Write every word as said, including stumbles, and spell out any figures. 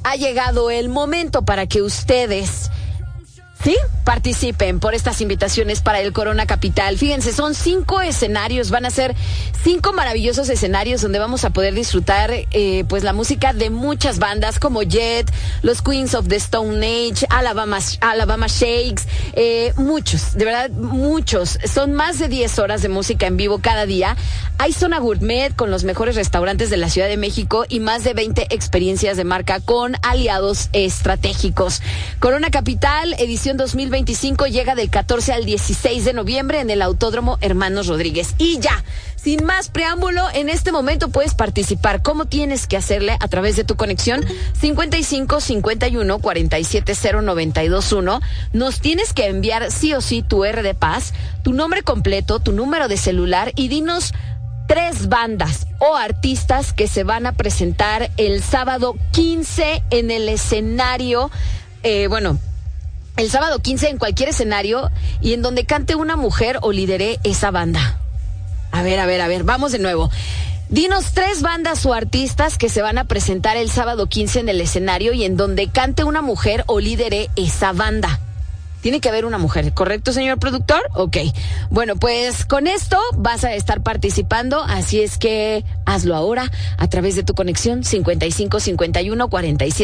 ha llegado el momento para que ustedes, ¿sí?, participen por estas invitaciones para el Corona Capital. Fíjense, son cinco escenarios, van a ser cinco maravillosos escenarios donde vamos a poder disfrutar eh, pues la música de muchas bandas como Jet, los Queens of the Stone Age, Alabama, Alabama Shakes, eh, muchos, de verdad, muchos. Son más de diez horas de música en vivo cada día. Hay zona gourmet con los mejores restaurantes de la Ciudad de México y más de veinte experiencias de marca con aliados estratégicos. Corona Capital, edición dos mil veinticinco, llega del catorce al dieciséis de noviembre en el Autódromo Hermanos Rodríguez. Y ya, sin más preámbulo, en este momento puedes participar. ¿Cómo tienes que hacerle? A través de tu conexión cincuenta y cinco cincuenta y uno cuarenta y siete cero noventa y dos uno. Nos tienes que enviar sí o sí tu R de Paz, tu nombre completo, tu número de celular y dinos tres bandas o artistas que se van a presentar el sábado quince en el escenario, eh, bueno, el sábado quince en cualquier escenario y en donde cante una mujer o lidere esa banda. A ver, a ver, a ver, vamos de nuevo. Dinos tres bandas o artistas que se van a presentar el sábado quince en el escenario y en donde cante una mujer o lidere esa banda. Tiene que haber una mujer, ¿correcto, señor productor? Ok. Bueno, pues con esto vas a estar participando, así es que hazlo ahora a través de tu conexión cincuenta y cinco cincuenta y uno cuarenta y siete